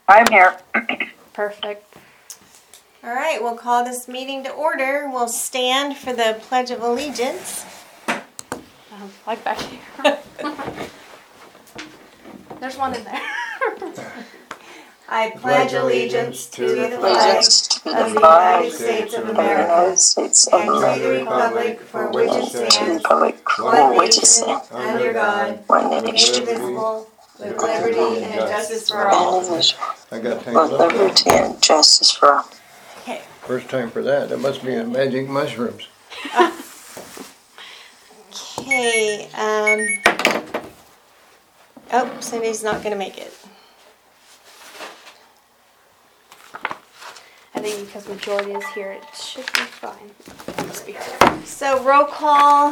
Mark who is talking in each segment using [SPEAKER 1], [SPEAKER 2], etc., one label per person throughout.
[SPEAKER 1] I'm here.
[SPEAKER 2] Perfect.
[SPEAKER 3] All right, we'll call this meeting to order. We'll stand for the Pledge of Allegiance.
[SPEAKER 2] Like back here. There's one in there.
[SPEAKER 3] I pledge allegiance to the flag
[SPEAKER 4] of
[SPEAKER 3] the United States of America and to the republic for which it stands, one nation, under God, indivisible, with liberty and justice for all.
[SPEAKER 4] I got things with liberty and justice for all.
[SPEAKER 3] Okay.
[SPEAKER 5] First time for that. That must be the magic mushrooms.
[SPEAKER 3] Okay. Oh, Cindy's not going to make it.
[SPEAKER 2] I think because majority is here, it should be fine.
[SPEAKER 3] So roll call.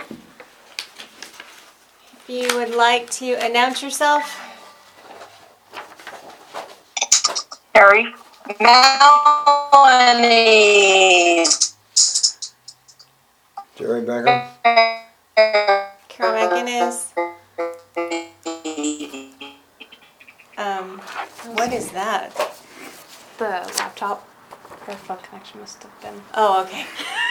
[SPEAKER 3] If you would like to announce yourself.
[SPEAKER 1] Harry.
[SPEAKER 4] Melanie.
[SPEAKER 5] Jerry Becker.
[SPEAKER 3] Carol McInnes. What is that?
[SPEAKER 2] The laptop. Her phone connection must have been.
[SPEAKER 3] Oh, okay.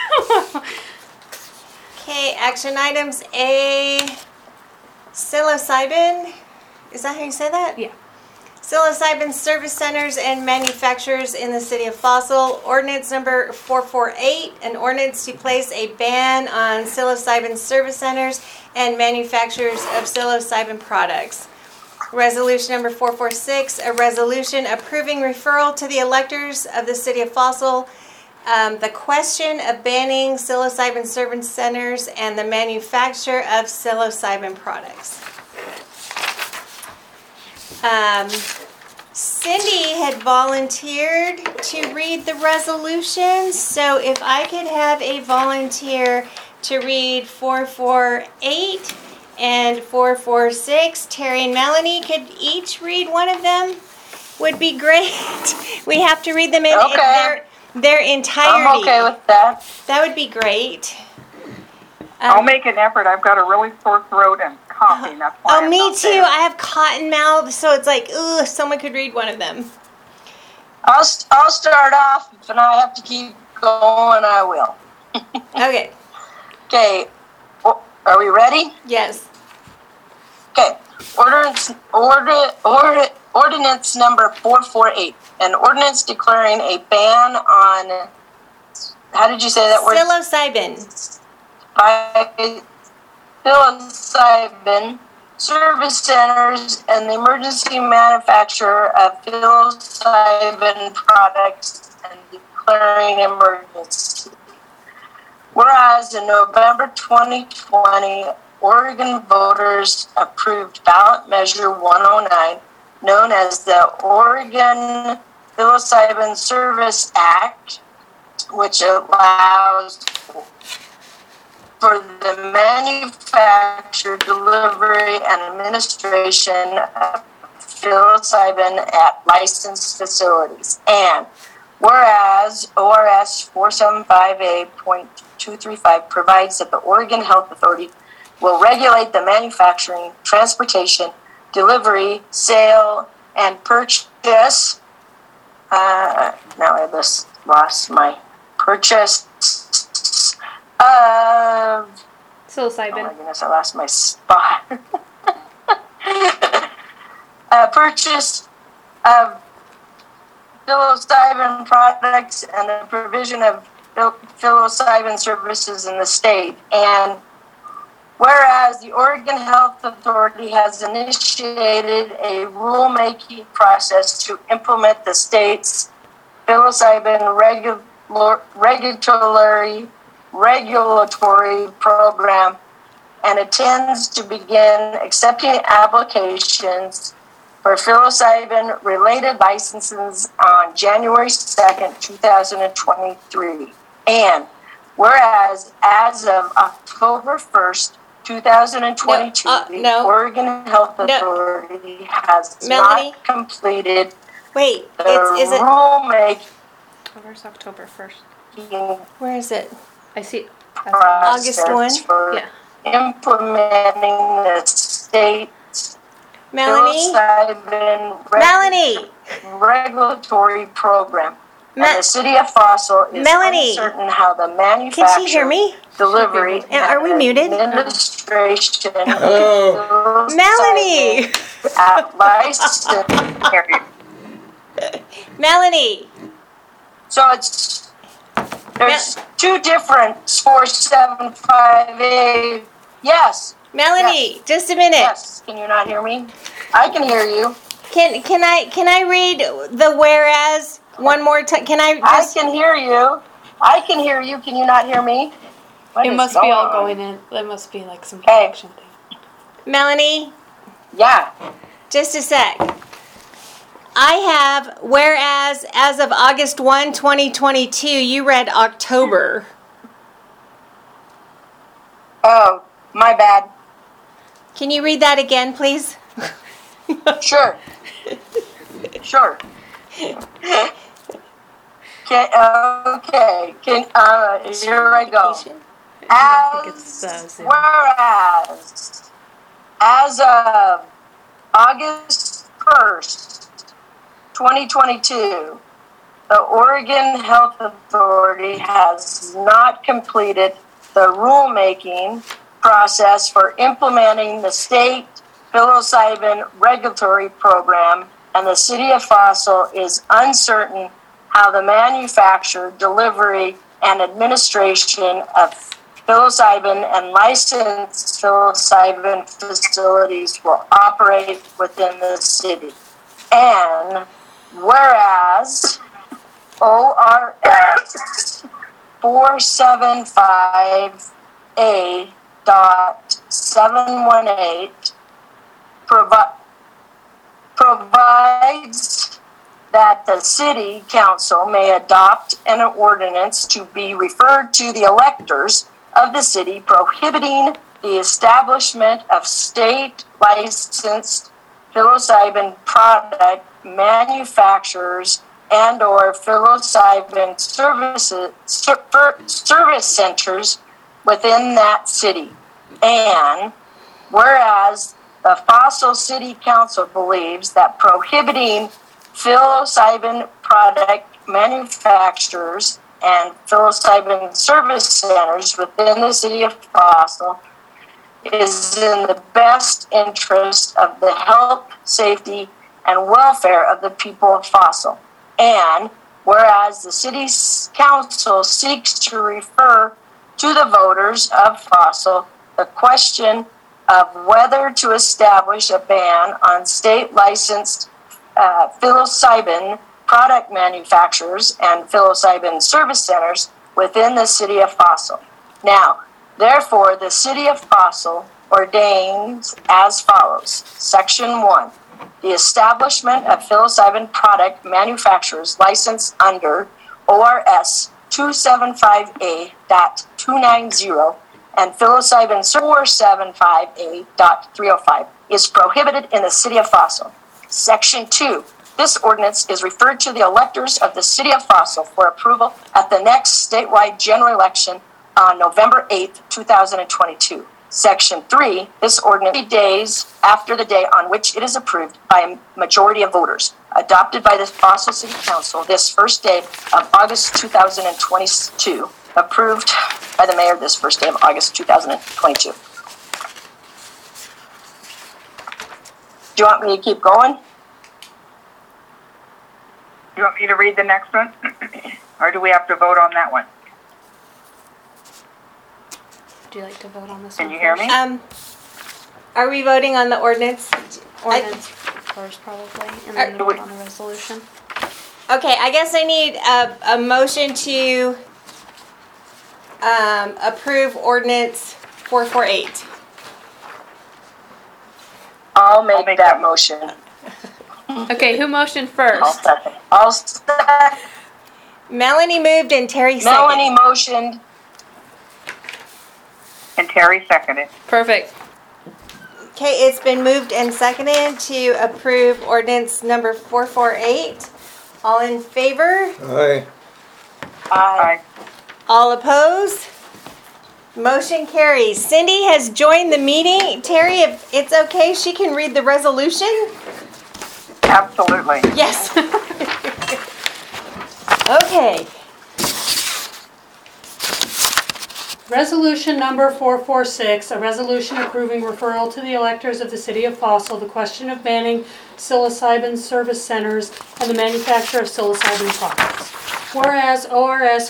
[SPEAKER 3] Okay, action items A. Psilocybin. Is that how you say that?
[SPEAKER 2] Yeah.
[SPEAKER 3] Psilocybin service centers and manufacturers in the city of Fossil. Ordinance number 448, an ordinance to place a ban on psilocybin service centers and manufacturers of psilocybin products. Resolution number 446, a resolution approving referral to the electors of the city of Fossil the question of banning psilocybin service centers and the manufacture of psilocybin products. Cindy had volunteered to read the resolutions, so if I could have a volunteer to read 448 and 446, Terry and Melanie could each read one of them, would be great. We have to read them in their entirety.
[SPEAKER 4] I'm okay with that.
[SPEAKER 3] That would be great.
[SPEAKER 1] I'll make an effort. I've got a really sore throat and coughing. That's why I'm
[SPEAKER 3] me
[SPEAKER 1] not
[SPEAKER 3] too.
[SPEAKER 1] there.
[SPEAKER 3] I have cotton mouth, so it's like, ugh, someone could read one of them.
[SPEAKER 4] I'll start off. If I have to keep going, I will.
[SPEAKER 3] Okay.
[SPEAKER 4] Okay. Are we ready?
[SPEAKER 3] Yes.
[SPEAKER 4] Okay. Ordinance number 448. An ordinance declaring a ban on, how did you say that word?
[SPEAKER 3] Psilocybin.
[SPEAKER 4] Psilocybin service centers and the emergency manufacture of psilocybin products and declaring emergency. Whereas in November 2020, Oregon voters approved ballot measure 109, known as the Oregon Psilocybin Service Act, which allows for the manufacture, delivery, and administration of psilocybin at licensed facilities. And whereas ORS 475A.235 provides that the Oregon Health Authority will regulate the manufacturing, transportation, delivery, sale, and purchase. Now I just lost my purchase of.
[SPEAKER 2] Psilocybin.
[SPEAKER 4] Oh my goodness, I lost my spot. Purchase of psilocybin products and the provision of psilocybin services in the state. And whereas the Oregon Health Authority has initiated a rulemaking process to implement the state's psilocybin regulatory program and intends to begin accepting applications for psilocybin-related licenses on January 2nd, 2023. And whereas as of October 1st, 2022, the Oregon Health Authority has not completed
[SPEAKER 3] Wait,
[SPEAKER 4] the
[SPEAKER 3] is it
[SPEAKER 4] rulemaking.
[SPEAKER 2] Where's October 1st?
[SPEAKER 3] Where is it?
[SPEAKER 2] I see.
[SPEAKER 3] August 1?
[SPEAKER 4] For
[SPEAKER 2] Yeah.
[SPEAKER 4] implementing the state's
[SPEAKER 3] Melanie?
[SPEAKER 4] psilocybin
[SPEAKER 3] Melanie!
[SPEAKER 4] regulatory program.
[SPEAKER 3] Me-
[SPEAKER 4] And the city of Fossil is
[SPEAKER 3] Melanie.
[SPEAKER 4] uncertain how the
[SPEAKER 3] Can
[SPEAKER 4] manufacture,
[SPEAKER 3] she hear me?
[SPEAKER 4] delivery,
[SPEAKER 3] And are we muted?
[SPEAKER 4] administration
[SPEAKER 5] Hello.
[SPEAKER 4] of
[SPEAKER 3] Melanie!
[SPEAKER 4] psilocybin at licensed
[SPEAKER 1] Carry.
[SPEAKER 3] Melanie!
[SPEAKER 4] So there's two different 475A. Yes,
[SPEAKER 3] Melanie, just a minute.
[SPEAKER 4] yes. Can you not hear me? I can hear you.
[SPEAKER 3] Can I read the whereas one more time? Can I
[SPEAKER 4] I
[SPEAKER 3] just
[SPEAKER 4] can hear you. I can hear you. Can you not hear me? What
[SPEAKER 2] It
[SPEAKER 4] is
[SPEAKER 2] must be all
[SPEAKER 4] on?
[SPEAKER 2] going in. It must be like some
[SPEAKER 4] Hey.
[SPEAKER 2] connection thing.
[SPEAKER 3] Melanie,
[SPEAKER 4] Yeah.
[SPEAKER 3] just a sec. I have whereas as of August 1, 2022, you read October.
[SPEAKER 4] Oh, my bad.
[SPEAKER 3] Can you read that again, please?
[SPEAKER 4] Sure. Sure. Okay. Okay. Here I go. Whereas, as of August 1st, 2022, the Oregon Health Authority has not completed the rulemaking process for implementing the state psilocybin regulatory program, and the city of Fossil is uncertain how the manufacture, delivery, and administration of psilocybin and licensed psilocybin facilities will operate within the city. And whereas ORS 475A.718 provides that the city council may adopt an ordinance to be referred to the electors of the city prohibiting the establishment of state licensed psilocybin product manufacturers and or psilocybin service centers within that city. And whereas the Fossil City Council believes that prohibiting psilocybin product manufacturers and psilocybin service centers within the city of Fossil is in the best interest of the health, safety, and welfare of the people of Fossil. And whereas the city council seeks to refer to the voters of Fossil the question of whether to establish a ban on state licensed psilocybin product manufacturers and psilocybin service centers within the city of Fossil. Now, therefore, the city of Fossil ordains as follows. Section 1. The establishment of psilocybin product manufacturers licensed under ORS 275A.290 and psilocybin 475A.305 is prohibited in the city of Fossil. Section 2. This ordinance is referred to the electors of the city of Fossil for approval at the next statewide general election on November 8th, 2022. Section 3. This ordinance 3 days after the day on which it is approved by a majority of voters, adopted by the Fossil City Council this first day of August 2022, approved by the mayor this first day of August 2022. Do you want me to keep going?
[SPEAKER 1] Do you want me to read the next one? Or do we have to vote on that one?
[SPEAKER 2] Would you like to vote on this
[SPEAKER 1] Can
[SPEAKER 2] one
[SPEAKER 1] you hear me?
[SPEAKER 3] Are we voting on the ordinance?
[SPEAKER 2] Ordinance first, probably, and then vote on the resolution.
[SPEAKER 3] Okay, I guess I need a motion to approve ordinance 448.
[SPEAKER 4] I'll make that motion.
[SPEAKER 2] Okay, who motioned
[SPEAKER 4] I'll
[SPEAKER 2] first?
[SPEAKER 4] second. I'll second.
[SPEAKER 3] Melanie moved and Terry
[SPEAKER 4] Melanie
[SPEAKER 3] seconded.
[SPEAKER 4] motioned.
[SPEAKER 1] And Terry seconded.
[SPEAKER 2] Perfect.
[SPEAKER 3] Okay, it's been moved and seconded to approve ordinance number 448. All in favor?
[SPEAKER 5] Aye.
[SPEAKER 4] Aye.
[SPEAKER 1] Aye.
[SPEAKER 3] All opposed? Motion carries. Cindy has joined the meeting. Terry, if it's okay, she can read the resolution?
[SPEAKER 1] Absolutely.
[SPEAKER 3] Yes. Okay.
[SPEAKER 6] Resolution number 446, a resolution approving referral to the electors of the City of Fossil the question of banning psilocybin service centers and the manufacture of psilocybin products. Whereas ORS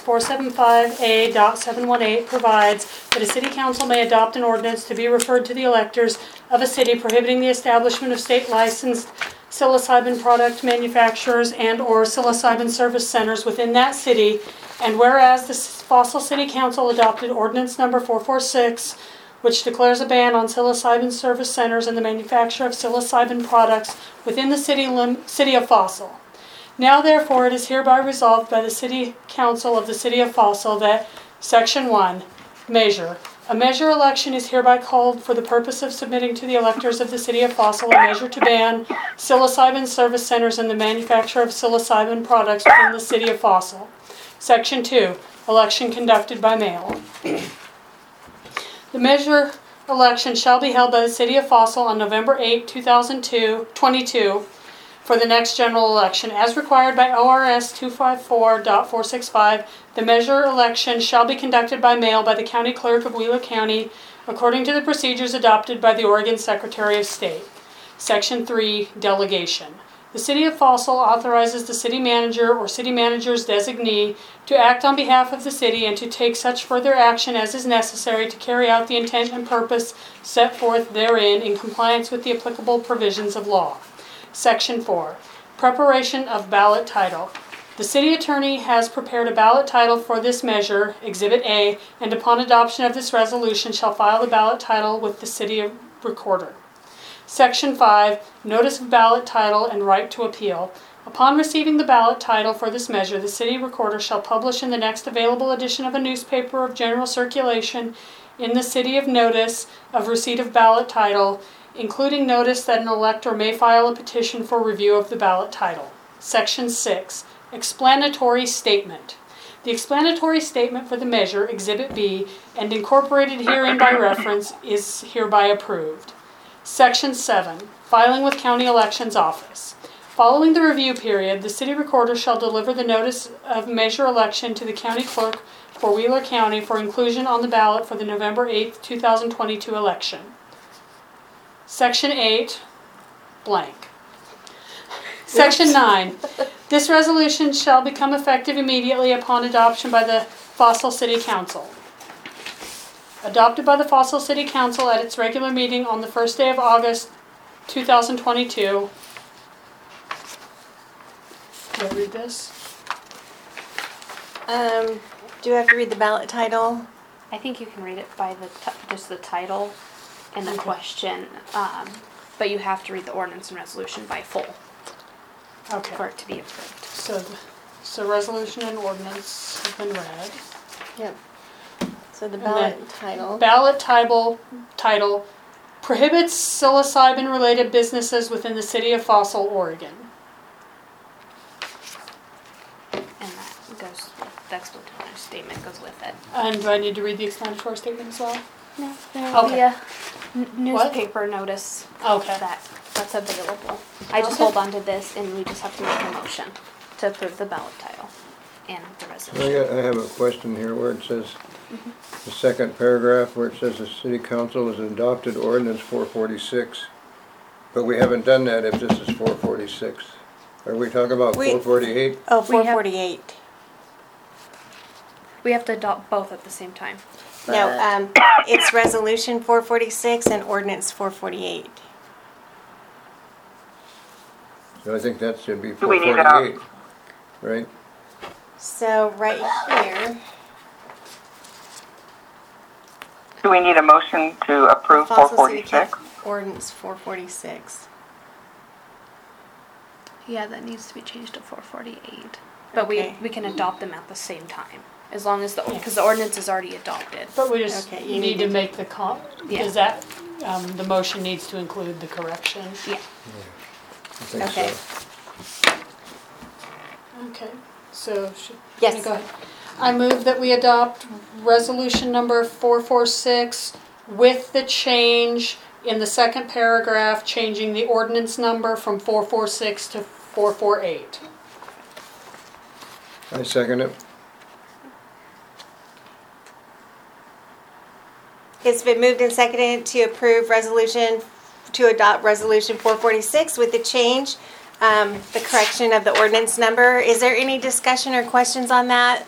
[SPEAKER 6] 475A.718 provides that a city council may adopt an ordinance to be referred to the electors of a city prohibiting the establishment of state licensed psilocybin product manufacturers and/or psilocybin service centers within that city, and whereas the Fossil City Council adopted ordinance number 446, which declares a ban on psilocybin service centers and the manufacture of psilocybin products within the city of Fossil. Now therefore it is hereby resolved by the City Council of the City of Fossil that Section 1, Measure. A measure election is hereby called for the purpose of submitting to the electors of the City of Fossil a measure to ban psilocybin service centers and the manufacture of psilocybin products within the City of Fossil. Section 2, Election conducted by mail. The measure election shall be held by the City of Fossil on November 8, 2022 for the next general election. As required by ORS 254.465, the measure election shall be conducted by mail by the County Clerk of Wheeler County according to the procedures adopted by the Oregon Secretary of State. Section 3, Delegation. The City of Fossil authorizes the city manager or city manager's designee to act on behalf of the city and to take such further action as is necessary to carry out the intent and purpose set forth therein in compliance with the applicable provisions of law. Section 4. Preparation of ballot title. The city attorney has prepared a ballot title for this measure, Exhibit A, and upon adoption of this resolution shall file the ballot title with the city recorder. Section 5. Notice of ballot title and right to appeal. Upon receiving the ballot title for this measure, the city recorder shall publish in the next available edition of a newspaper of general circulation in the city of notice of receipt of ballot title, including notice that an elector may file a petition for review of the ballot title. Section 6. Explanatory Statement. The explanatory statement for the measure, Exhibit B, and incorporated herein by reference, is hereby approved. Section 7. Filing with County Elections Office. Following the review period, the city recorder shall deliver the notice of measure election to the county clerk for Wheeler County for inclusion on the ballot for the November 8, 2022 election. Section 8, blank. Section 9. This resolution shall become effective immediately upon adoption by the Fossil City Council. Adopted by the Fossil City Council at its regular meeting on the first day of August 2022. Do I read this?
[SPEAKER 3] Do you have to read the ballot title?
[SPEAKER 2] I think you can read it by just the title and the
[SPEAKER 6] Okay.
[SPEAKER 2] question, but you have to read the ordinance and resolution by full for
[SPEAKER 6] Okay.
[SPEAKER 2] it to be approved.
[SPEAKER 6] So resolution and ordinance have been read.
[SPEAKER 3] Yep. So the
[SPEAKER 6] And
[SPEAKER 3] ballot
[SPEAKER 6] then
[SPEAKER 3] title.
[SPEAKER 6] Ballot title prohibits psilocybin related businesses within the city of Fossil, Oregon.
[SPEAKER 2] And that goes, the explanatory statement goes with it.
[SPEAKER 6] And do I need to read the explanatory statement as well?
[SPEAKER 2] No, there will be
[SPEAKER 6] Okay.
[SPEAKER 2] a newspaper notice
[SPEAKER 6] Okay.
[SPEAKER 2] that's available. I just
[SPEAKER 6] Okay.
[SPEAKER 2] hold on to this and we just have to make a motion to approve the ballot title and the resolution.
[SPEAKER 5] I have a question here where it says, the second paragraph where it says the city council has adopted ordinance 446. But we haven't done that if this is 446. Are we talking about
[SPEAKER 3] We-
[SPEAKER 5] 448?
[SPEAKER 3] Oh,
[SPEAKER 2] We have-
[SPEAKER 3] 448.
[SPEAKER 2] We have to adopt both at the same time.
[SPEAKER 3] No, it's resolution 446 and ordinance 448.
[SPEAKER 5] So I think that should be
[SPEAKER 1] Do we need
[SPEAKER 5] 448, right?
[SPEAKER 3] So right here,
[SPEAKER 1] Do we need a motion to approve
[SPEAKER 3] Fossil City
[SPEAKER 1] 446?
[SPEAKER 3] ordinance 446.
[SPEAKER 2] Yeah, that needs to be changed to 448. But
[SPEAKER 3] Okay.
[SPEAKER 2] we can adopt them at the same time, as long as because the ordinance is already adopted.
[SPEAKER 6] But we just
[SPEAKER 3] Okay, you
[SPEAKER 6] need
[SPEAKER 3] need
[SPEAKER 6] to
[SPEAKER 3] to-
[SPEAKER 6] make the
[SPEAKER 2] Yeah.
[SPEAKER 6] is that, the motion needs to include the correction?
[SPEAKER 2] Yeah.
[SPEAKER 5] I think
[SPEAKER 3] Okay.
[SPEAKER 5] so.
[SPEAKER 6] Okay, so
[SPEAKER 3] Yes.
[SPEAKER 6] go ahead. I move that we adopt resolution number 446 with the change in the second paragraph, changing the ordinance number from 446 to 448.
[SPEAKER 5] I second it.
[SPEAKER 3] It's been moved and seconded to adopt resolution 446 with the change, the correction of the ordinance number. Is there any discussion or questions on that?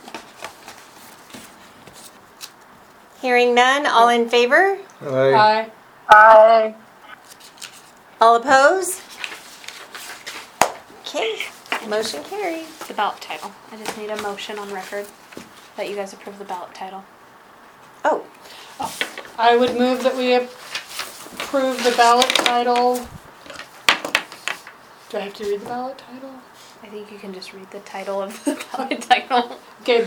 [SPEAKER 3] Hearing none, all in favor?
[SPEAKER 5] Aye.
[SPEAKER 4] Aye.
[SPEAKER 3] All opposed? Okay, motion carried.
[SPEAKER 2] The ballot title. I just need a motion on record that you guys approve the ballot title.
[SPEAKER 3] Oh,
[SPEAKER 6] I would move that we approve the ballot title. Do I have to read the ballot title?
[SPEAKER 2] I think you can just read the title of the ballot title.
[SPEAKER 6] Okay,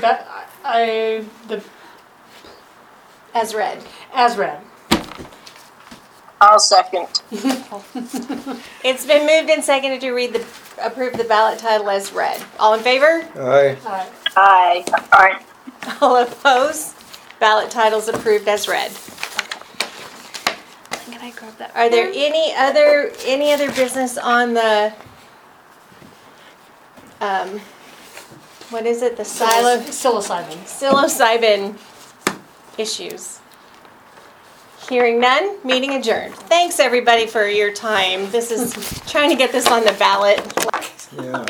[SPEAKER 3] as read.
[SPEAKER 6] as read.
[SPEAKER 4] I'll second.
[SPEAKER 3] It's been moved and seconded to approve the ballot title as read. All in favor?
[SPEAKER 5] Aye.
[SPEAKER 6] Aye.
[SPEAKER 4] Aye. Aye.
[SPEAKER 3] All opposed? Ballot titles approved as read.
[SPEAKER 2] Can I grab that?
[SPEAKER 3] Are there any other business on the what is it? The psilocybin issues. Hearing none, meeting adjourned. Thanks everybody for your time. This is trying to get this on the ballot.
[SPEAKER 5] Yeah.